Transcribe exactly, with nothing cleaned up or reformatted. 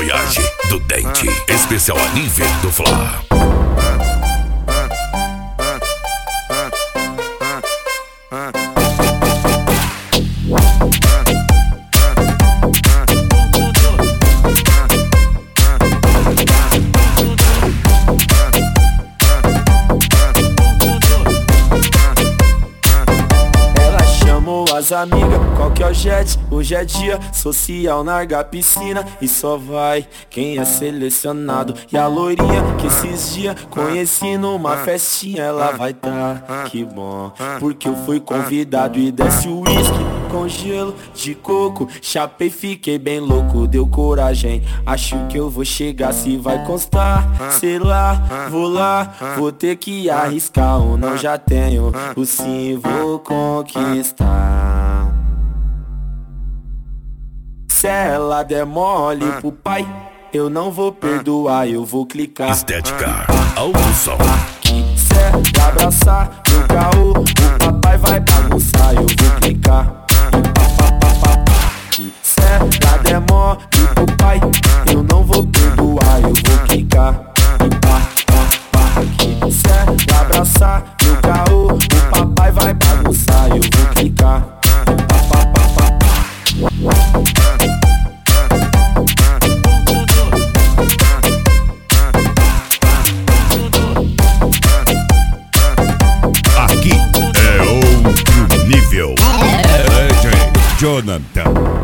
Voyage do Dente, especial a nível do Fla. As amigas, qual que é o jet? Hoje é dia social, larga a piscina e só vai quem é selecionado. E a loirinha que esses dias conheci numa festinha, ela vai tá, que bom, porque eu fui convidado. E desce o whisky com gelo de coco, chapei, fiquei bem louco, deu coragem, acho que eu vou chegar. Se vai constar, sei lá, vou lá, vou ter que arriscar ou não, já tenho o sim, vou conquistar. Se ela der mole pro pai, eu não vou perdoar, eu vou clicar. Estética, alto som. Se ela abraçar meu caô, o papai vai bagunçar, eu vou clicar. Se ela der mole pro pai, eu não vou perdoar, eu vou clicar. Se ela abraçar meu caô, o papai vai bagunçar, eu vou clicar. Aqui é outro nível. Legend Jonathan.